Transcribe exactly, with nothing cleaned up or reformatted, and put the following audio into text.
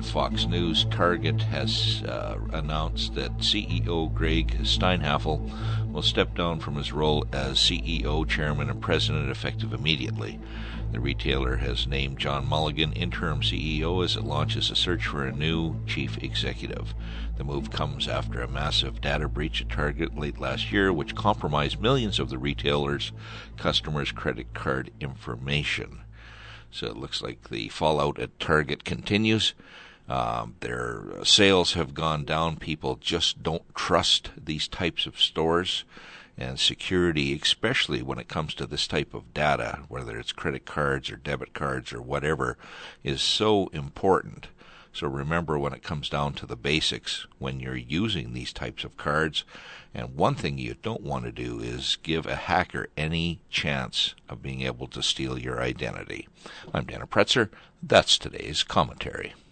to Fox News, Target has uh, announced that C E O Greg Steinhafel will step down from his role as C E O, chairman, and president effective immediately. The retailer has named John Mulligan interim C E O as it launches a search for a new chief executive. The move comes after a massive data breach at Target late last year, which compromised millions of the retailer's customers' credit card information. So it looks like the fallout at Target continues. Um, their sales have gone down. People just don't trust these types of stores. And security, especially when it comes to this type of data, whether it's credit cards or debit cards or whatever, is so important. So remember, when it comes down to the basics, when you're using these types of cards, and one thing you don't want to do is give a hacker any chance of being able to steal your identity. I'm Dana Pretzer. That's today's commentary.